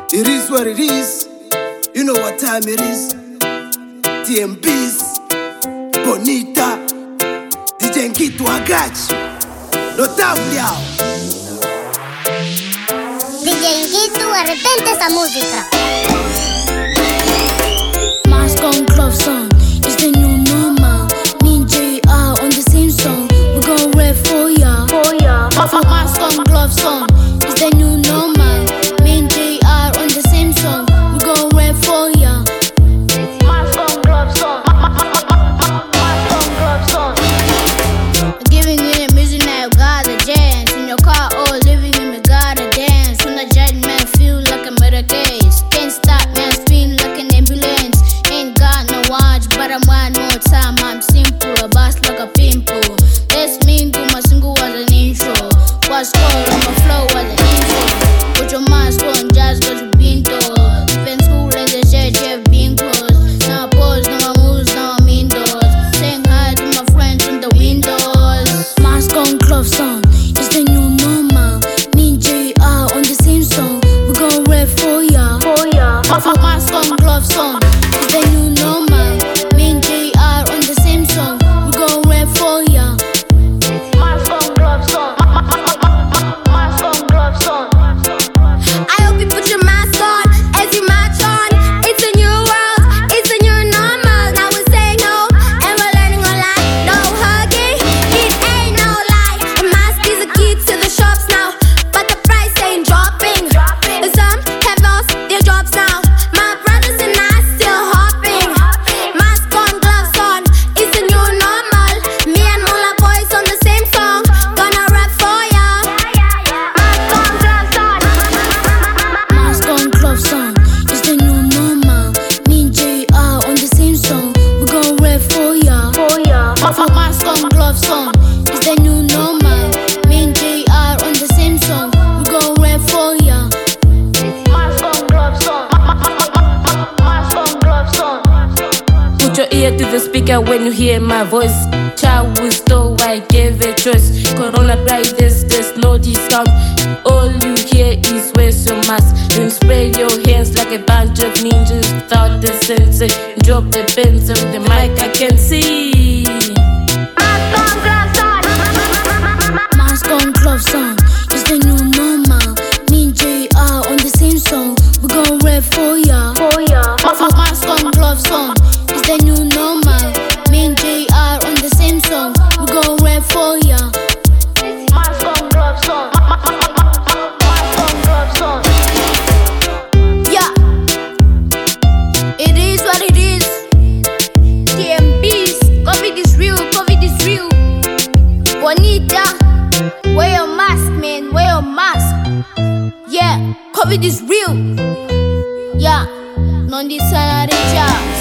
It is what it is. You know what time it is. TMBs, Bonita, DJ Nkitu Agachi. Notable yao. DJ Nkitu, arrepente esa música. Mask on, gloves on, it's the new normal. Me and JR on the same song. We gon' rap for ya. Mask on, gloves on, it's the new normal. Me and JR on the same song. We gon' rap for ya. Mask on, gloves on. Mask on, gloves on. Giving you the music now, you gotta dance. In your car or living in me, gotta dance. When I judge man, feel like a murder case. Can't stop man, spin like an ambulance. Ain't got no watch, but I'm one more time. I'm simple, a boss like a pimple. That's mean to my single was an intro. What's called on my flow was an intro. Put your mask on just cause you been told. Been school and the church have been closed. Now I pose, now I moves, now I'm indoors. Saying hi to my friends in the windows. Mask on, gloves on, it's the new normal. Me and JR on the same song. We gon' rap for ya. Mask on, gloves on, it's the new normal. Me and JR on the same song. We gon' rap for ya. Mask on, gloves on. Mask on, gloves on. I hope you put your mask on as you march on. It's a new world, it's a new normal. Now we're saying no, and we're learning online. No hugging, it ain't no lie. A mask is a key to the shops now, but the price ain't dropping. Some have lost their jobs now. My brothers and I still hopping. Mask on, gloves on, it's a new normal. Me and Mula boys on the same song, gonna rap for ya. Mask on, gloves on. Mask on, gloves on, it's the new normal. Me and JR on the same song. We gon' rap for ya. Mask on, gloves on, it's the new normal. Me and JR on the same song. We gon' rap for ya. Mask on, gloves on. Mask on, gloves on. Put your ear to the speaker when you hear my voice. Child will store, I gave a choice. Corona prices, there's no discount. All you hear is where's your mask. Then spray your hands like a bunch of ninjas without the sensor. Drop the pencil, the mic I can see. Mask on, gloves on. Mask on, gloves on, it's the new normal. Me and JR on the same song. We gon' rap for ya. Mask on, gloves on, it's the new normal. Me and JR on the same song. We gon' rap for ya. Mask on, gloves on. Mask on, gloves on. Yeah, it is what it is. TMBs, COVID is real, COVID is real. Bonita, wear your mask, man, wear your mask. Yeah, COVID is real. Yeah, non di sanare già.